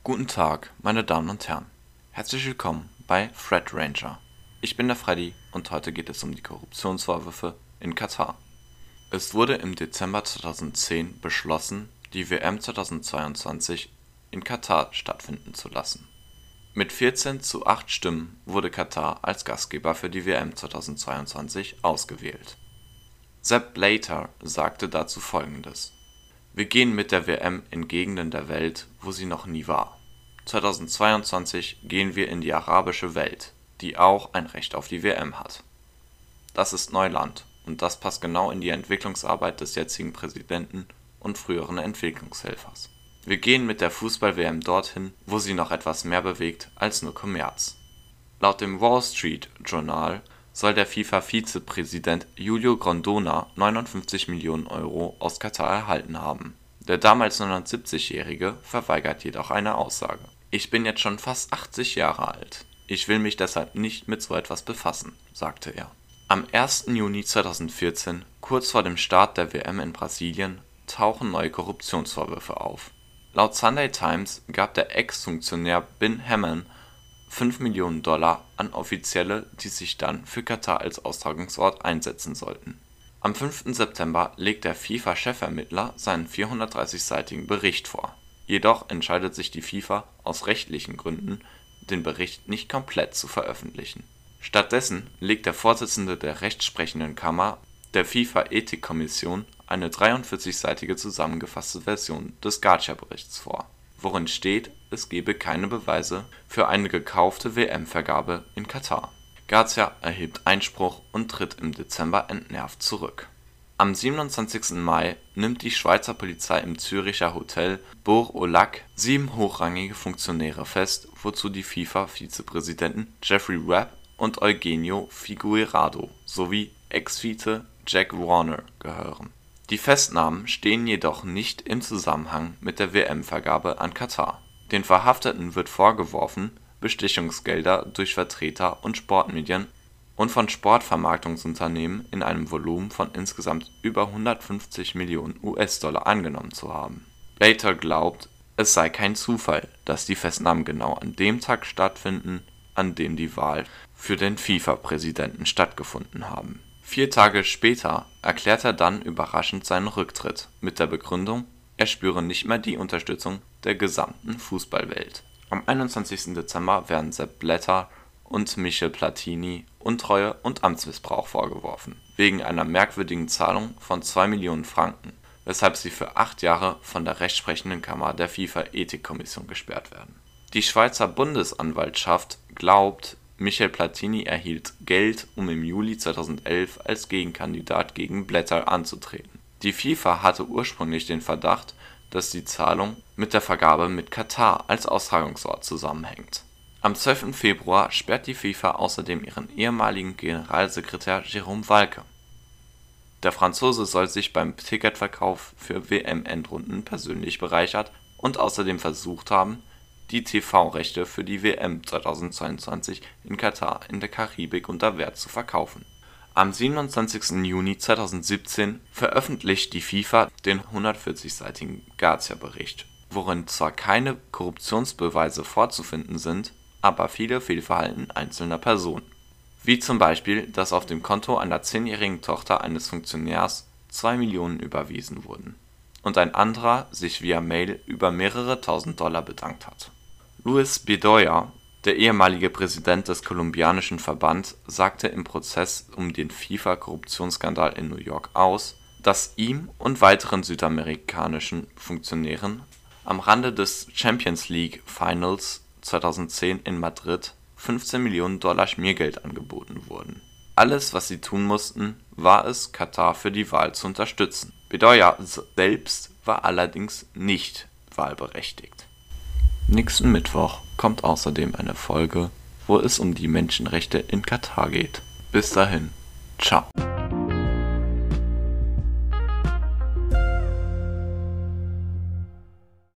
Guten Tag, meine Damen und Herren. Herzlich willkommen bei Threat Ranger. Ich bin der Freddy und heute geht es um die Korruptionsvorwürfe in Katar. Es wurde im Dezember 2010 beschlossen, die WM 2022 in Katar stattfinden zu lassen. Mit 14:8 Stimmen wurde Katar als Gastgeber für die WM 2022 ausgewählt. Sepp Blatter sagte dazu Folgendes: Wir gehen mit der WM in Gegenden der Welt, wo sie noch nie war. 2022 gehen wir in die arabische Welt, die auch ein Recht auf die WM hat. Das ist Neuland und das passt genau in die Entwicklungsarbeit des jetzigen Präsidenten und früheren Entwicklungshelfers. Wir gehen mit der Fußball-WM dorthin, wo sie noch etwas mehr bewegt als nur Kommerz. Laut dem Wall Street Journal soll der FIFA-Vizepräsident Julio Grondona 59 Millionen Euro aus Katar erhalten haben. Der damals 79-Jährige verweigert jedoch eine Aussage. Ich bin jetzt schon fast 80 Jahre alt. Ich will mich deshalb nicht mit so etwas befassen, sagte er. Am 1. Juni 2014, kurz vor dem Start der WM in Brasilien, tauchen neue Korruptionsvorwürfe auf. Laut Sunday Times gab der Ex-Funktionär Bin Hammon 5 Millionen Dollar an Offizielle, die sich dann für Katar als Austragungsort einsetzen sollten. Am 5. September legt der FIFA-Chefermittler seinen 430-seitigen Bericht vor. Jedoch entscheidet sich die FIFA aus rechtlichen Gründen, den Bericht nicht komplett zu veröffentlichen. Stattdessen legt der Vorsitzende der rechtsprechenden Kammer der FIFA-Ethikkommission eine 43-seitige zusammengefasste Version des Garcia-Berichts vor, worin steht, es gebe keine Beweise für eine gekaufte WM-Vergabe in Katar. Garcia erhebt Einspruch und tritt im Dezember entnervt zurück. Am 27. Mai nimmt die Schweizer Polizei im Züricher Hotel Bourg au Lac 7 hochrangige Funktionäre fest, wozu die FIFA-Vizepräsidenten Jeffrey Webb und Eugenio Figueiredo sowie Ex-Vize Jack Warner gehören. Die Festnahmen stehen jedoch nicht im Zusammenhang mit der WM-Vergabe an Katar. Den Verhafteten wird vorgeworfen, Bestechungsgelder durch Vertreter und Sportmedien und von Sportvermarktungsunternehmen in einem Volumen von insgesamt über 150 Millionen US-Dollar angenommen zu haben. Blatter glaubt, es sei kein Zufall, dass die Festnahmen genau an dem Tag stattfinden, an dem die Wahl für den FIFA-Präsidenten stattgefunden haben. 4 Tage später erklärt er dann überraschend seinen Rücktritt mit der Begründung, er spüre nicht mehr die Unterstützung der gesamten Fußballwelt. Am 21. Dezember werden Sepp Blatter und Michel Platini Untreue und Amtsmissbrauch vorgeworfen, wegen einer merkwürdigen Zahlung von 2 Millionen Franken, weshalb sie für 8 Jahre von der rechtsprechenden Kammer der FIFA-Ethikkommission gesperrt werden. Die Schweizer Bundesanwaltschaft glaubt, Michel Platini erhielt Geld, um im Juli 2011 als Gegenkandidat gegen Blatter anzutreten. Die FIFA hatte ursprünglich den Verdacht, dass die Zahlung mit der Vergabe mit Katar als Austragungsort zusammenhängt. Am 12. Februar sperrt die FIFA außerdem ihren ehemaligen Generalsekretär Jérôme Valcke. Der Franzose soll sich beim Ticketverkauf für WM-Endrunden persönlich bereichert und außerdem versucht haben, die TV-Rechte für die WM 2022 in Katar in der Karibik unter Wert zu verkaufen. Am 27. Juni 2017 veröffentlicht die FIFA den 140-seitigen Garcia-Bericht, worin zwar keine Korruptionsbeweise vorzufinden sind, aber viele Fehlverhalten einzelner Personen. Wie zum Beispiel, dass auf dem Konto einer 10-jährigen Tochter eines Funktionärs 2 Millionen überwiesen wurden und ein anderer sich via Mail über mehrere tausend Dollar bedankt hat. Luis Bedoya, der ehemalige Präsident des kolumbianischen Verbands, sagte im Prozess um den FIFA-Korruptionsskandal in New York aus, dass ihm und weiteren südamerikanischen Funktionären am Rande des Champions League Finals 2010 in Madrid 15 Millionen Dollar Schmiergeld angeboten wurden. Alles, was sie tun mussten, war es, Katar für die Wahl zu unterstützen. Bedoya selbst war allerdings nicht wahlberechtigt. Nächsten Mittwoch kommt außerdem eine Folge, wo es um die Menschenrechte in Katar geht. Bis dahin, ciao.